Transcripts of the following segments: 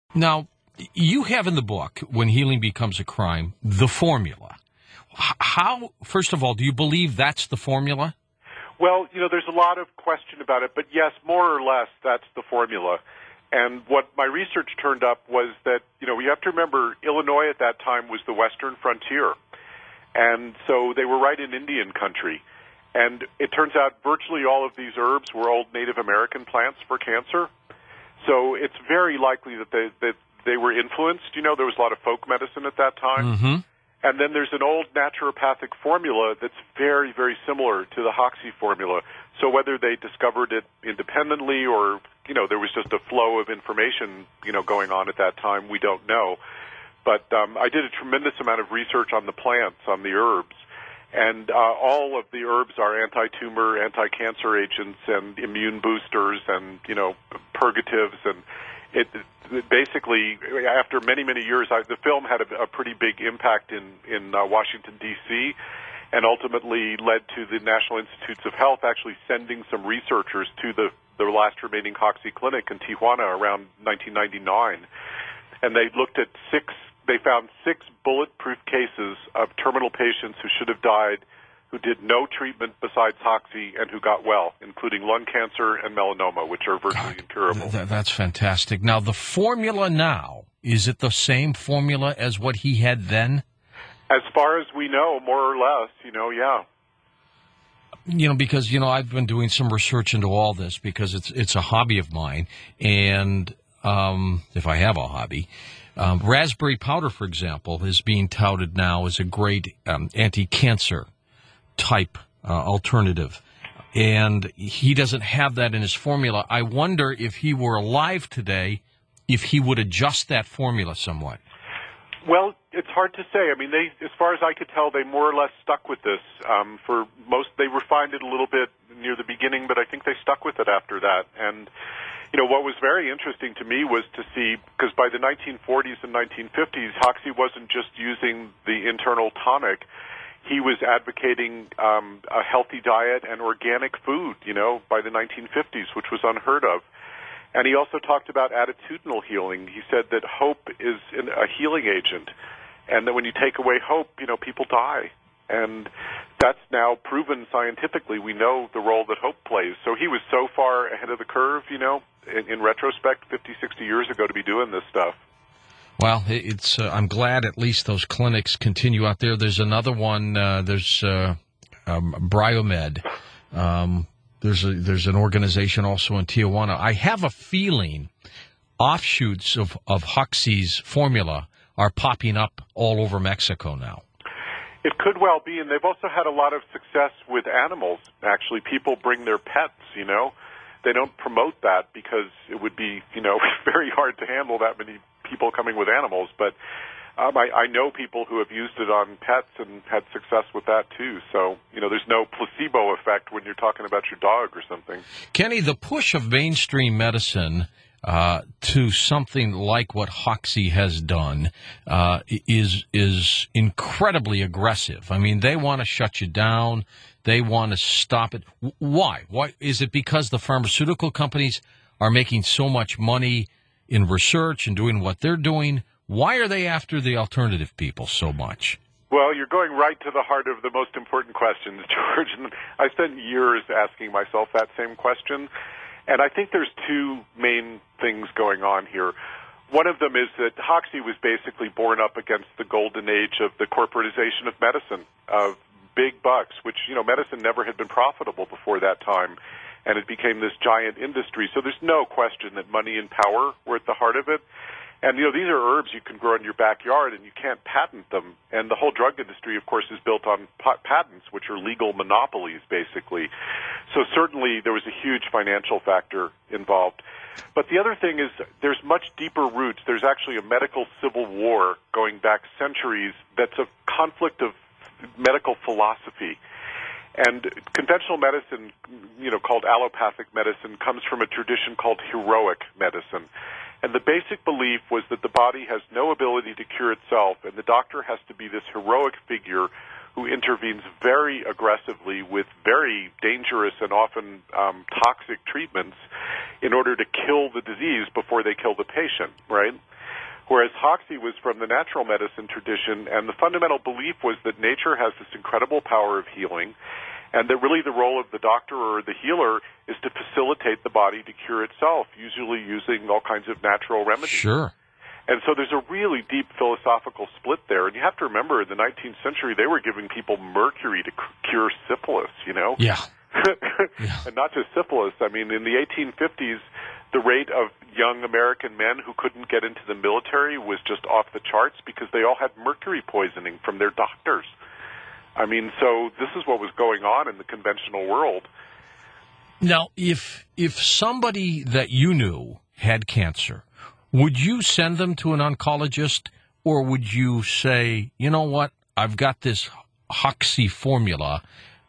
Now, you have in the book, When Healing Becomes a Crime, the formula. How, first of all, do you believe that's the formula? Well, there's a lot of question about it, but yes, more or less, that's the formula. And what my research turned up was that, you have to remember, Illinois at that time was the western frontier. And so they were right in Indian country. And it turns out virtually all of these herbs were old Native American plants for cancer. So it's very likely that they were influenced. There was a lot of folk medicine at that time. Mm-hmm. And then there's an old naturopathic formula that's very, very similar to the Hoxsey formula. So whether they discovered it independently or, there was just a flow of information, going on at that time, we don't know. But I did a tremendous amount of research on the plants, on the herbs. And all of the herbs are anti-tumor, anti-cancer agents and immune boosters and, purgatives. And it basically, after many, many years, the film had a pretty big impact in Washington, D.C., and ultimately led to the National Institutes of Health actually sending some researchers to the last remaining Hoxsey clinic in Tijuana around 1999. And they found six bulletproof cases of terminal patients who should have died, who did no treatment besides Hoxsey and who got well, including lung cancer and melanoma, which are virtually incurable. That's fantastic. Now, the formula now, is it the same formula as what he had then? As far as we know, more or less, yeah. Because, I've been doing some research into all this because it's a hobby of mine, and if I have a hobby. Raspberry powder, for example, is being touted now as a great anti-cancer type alternative. And he doesn't have that in his formula. I wonder if he were alive today, if he would adjust that formula somewhat. Well, it's hard to say. I mean, as far as I could tell, they more or less stuck with this. For most, they refined it a little bit near the beginning, but I think they stuck with it after that. And what was very interesting to me was to see, because by the 1940s and 1950s, Hoxsey wasn't just using the internal tonic. He was advocating a healthy diet and organic food, by the 1950s, which was unheard of. And he also talked about attitudinal healing. He said that hope is a healing agent, and that when you take away hope, people die. And that's now proven scientifically. We know the role that hope plays. So he was so far ahead of the curve, in retrospect, 50, 60 years ago to be doing this stuff. Well, I'm glad at least those clinics continue out there. There's another one, there's Briomed. There's an organization also in Tijuana. I have a feeling offshoots of Hoxsey's formula are popping up all over Mexico now. It could well be, and they've also had a lot of success with animals, actually. People bring their pets, They don't promote that because it would be, very hard to handle that many people coming with animals. But I know people who have used it on pets and had success with that, too. So, there's no placebo effect when you're talking about your dog or something. Kenny, the push of mainstream medicine to something like what Hoxsey has done is incredibly aggressive. I mean, they want to shut you down. They want to stop it. Why? Why is it because the pharmaceutical companies are making so much money in research and doing what they're doing? Why are they after the alternative people so much? Well, you're going right to the heart of the most important questions, George. And I spent years asking myself that same question. And I think there's two main things going on here. One of them is that Hoxsey was basically born up against the golden age of the corporatization of medicine, of big bucks, which, medicine never had been profitable before that time. And it became this giant industry. So there's no question that money and power were at the heart of it. And, these are herbs you can grow in your backyard, and you can't patent them. And the whole drug industry, of course, is built on patents, which are legal monopolies, basically. So certainly there was a huge financial factor involved. But the other thing is there's much deeper roots. There's actually a medical civil war going back centuries that's a conflict of medical philosophy. And conventional medicine, called allopathic medicine, comes from a tradition called heroic medicine. And the basic belief was that the body has no ability to cure itself, and the doctor has to be this heroic figure who intervenes very aggressively with very dangerous and often toxic treatments in order to kill the disease before they kill the patient, right? whereas Hoxsey was from the natural medicine tradition, and the fundamental belief was that nature has this incredible power of healing, and that really the role of the doctor or the healer is to facilitate the body to cure itself, usually using all kinds of natural remedies. Sure. And so there's a really deep philosophical split there. And you have to remember, in the 19th century, they were giving people mercury to cure syphilis, you know? Yeah. And not just syphilis. I mean, in the 1850s, the rate of young American men who couldn't get into the military was just off the charts because they all had mercury poisoning from their doctors. I mean, so this is what was going on in the conventional world. Now, if somebody that you knew had cancer, would you send them to an oncologist, or would you say, you know what, I've got this Hoxsey formula,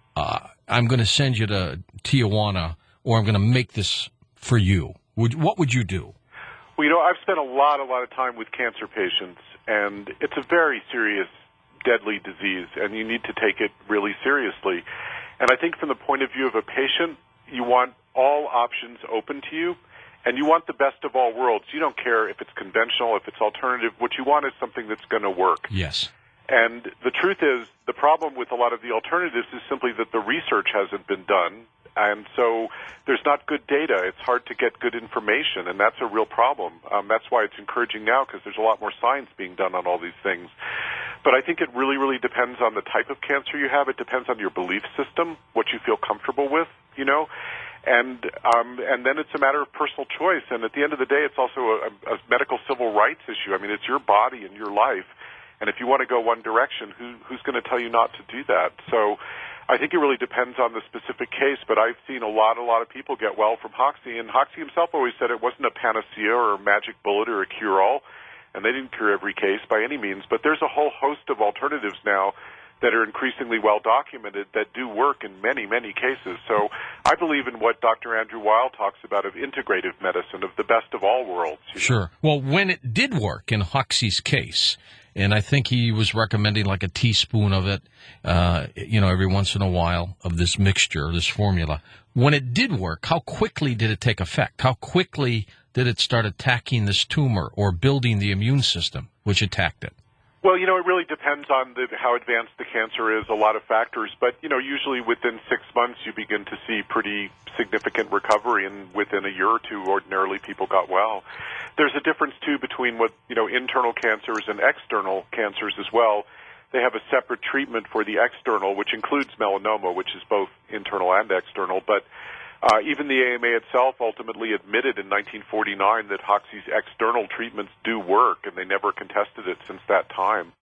I'm going to send you to Tijuana, or I'm going to make this for you? What would you do? Well, you know, I've spent a lot of time with cancer patients, and it's a very serious, deadly disease, and you need to take it really seriously. And I think from the point of view of a patient, you want all options open to you, and you want the best of all worlds. You don't care if it's conventional, if it's alternative. What you want is something that's going to work. Yes. And the truth is, the problem with a lot of the alternatives is simply that the research hasn't been done, and so there's not good data. It's hard to get good information, and that's a real problem. That's why it's encouraging now, because there's a lot more science being done on all these things. But I think it really, really depends on the type of cancer you have. It depends on your belief system, what you feel comfortable with, you know. And then it's a matter of personal choice. And at the end of the day, it's also a medical civil rights issue. I mean, it's your body and your life. And if you want to go one direction, who's going to tell you not to do that? So I think it really depends on the specific case. But I've seen a lot of people get well from Hoxsey. And Hoxsey himself always said it wasn't a panacea or a magic bullet or a cure-all. And they didn't cure every case by any means. But there's a whole host of alternatives now that are increasingly well documented that do work in many, many cases. So I believe in what Dr. Andrew Weil talks about of integrative medicine, of the best of all worlds. Sure. Well, when it did work in Hoxsey's case, and I think he was recommending like a teaspoon of it, every once in a while of this mixture, this formula. When it did work, how quickly did it take effect? How quickly did it start attacking this tumor or building the immune system, which attacked it? Well, it really depends on how advanced the cancer is, a lot of factors. But, usually within 6 months you begin to see pretty significant recovery, and within a year or two, ordinarily people got well. There's a difference, too, between what, internal cancers and external cancers as well. They have a separate treatment for the external, which includes melanoma, which is both internal and external. But even the AMA itself ultimately admitted in 1949 that Hoxsey's external treatments do work, and they never contested it since that time.